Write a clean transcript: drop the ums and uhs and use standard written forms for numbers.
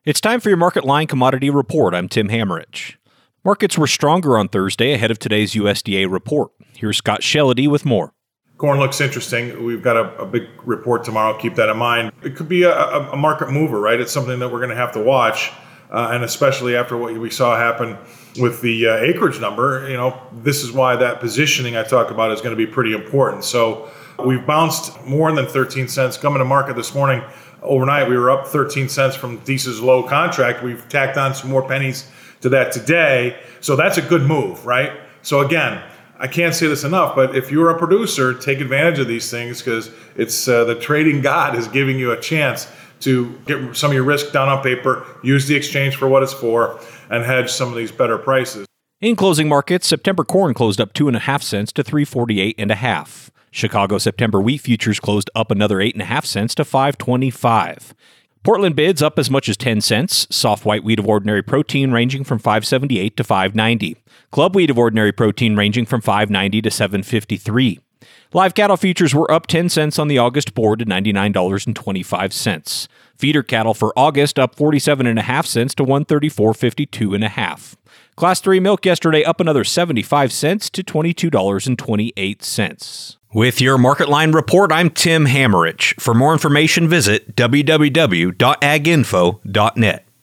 It's time for your Market Line Commodity Report. I'm Tim Hammerich. Markets were stronger on Thursday ahead of today's USDA report. Here's Scott Shellady with more. Corn looks interesting. We've got a big report tomorrow. Keep that in mind. It could be a market mover, right? It's something that we're going to have to watch, and especially after what we saw happen with the acreage number. This is why that positioning I talk about is going to be pretty important. So we've bounced more than 13 cents coming to market this morning. Overnight, we were up 13 cents from Deesa's low contract. We've tacked on some more pennies to that today. So that's a good move, right? So again, I can't say this enough, but if you're a producer, take advantage of these things because it's the trading god is giving you a chance to get some of your risk down on paper, use the exchange for what it's for, and hedge some of these better prices. In closing markets, September corn closed up 2.5 cents to $3.48.5. Chicago September wheat futures closed up another 8.5 cents to $5.25. Portland bids up as much as 10 cents. Soft white wheat of ordinary protein ranging from $5.78 to $5.90. Club wheat of ordinary protein ranging from $5.90 to $7.53. Live cattle futures were up 10 cents on the August board to $99.25. Feeder cattle for August up 47.5 cents to $134.52.5. Class 3 milk yesterday up another 75 cents to $22.28. With your Market Line report, I'm Tim Hammerich. For more information, visit www.aginfo.net.